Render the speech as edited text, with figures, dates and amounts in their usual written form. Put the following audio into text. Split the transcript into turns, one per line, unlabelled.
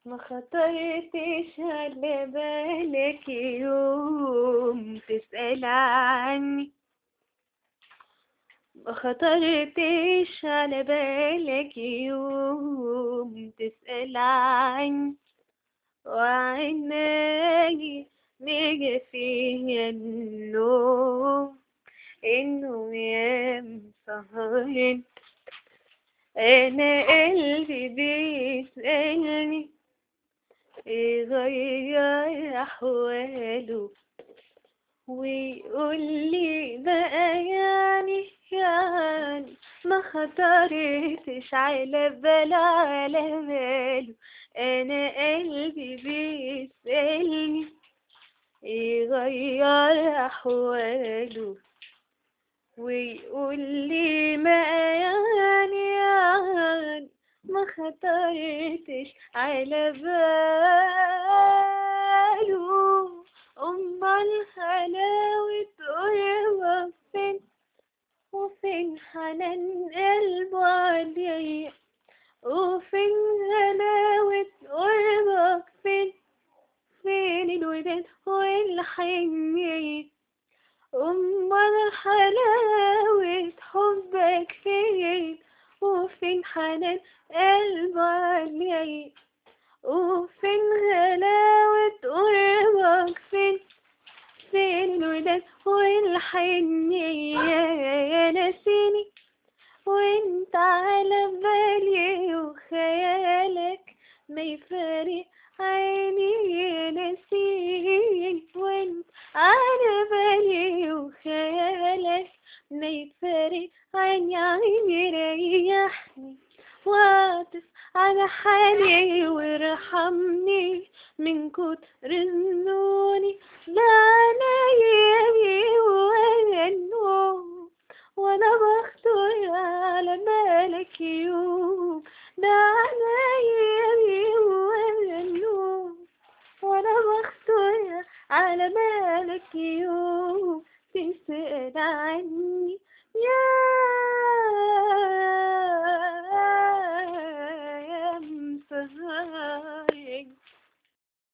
ما خطرتش على بالك يوم تسأل عني، ما خطرتش على بالك يوم تسأل عني، وعناي نجا فيها النوم يا مسهرين. انا قلبي بيسألني يغير احواله، ويقول لي بقى يعني ما خطرتش على باله. انا قلبي بيسألني يغير احواله، ويقول لي ما يعني ما خطرتش على باله. أمال حلاوة قربك فين، وفين حنان قلبه عليا، وفين غلاوة قربك فين الوداد والحنية. أمال حلاوة حبك فين، وفين حنان قلبه عليا، وفين غلاوة قربك فين الوداد والحنية. يا ناسيني وانت على بالي، وخيالك ما يفارق عيني. يا ناسيني وانت على بالي، وخيالك ما يفارق عيني. ريحني واعطف على حالي، وارحمني من كتر ذنوني. ده عيني ولا النوم، وانا بخطر على بالك يوم. ده عيني ولا النوم، وانا بخطر على بالك يوم تسأل عني.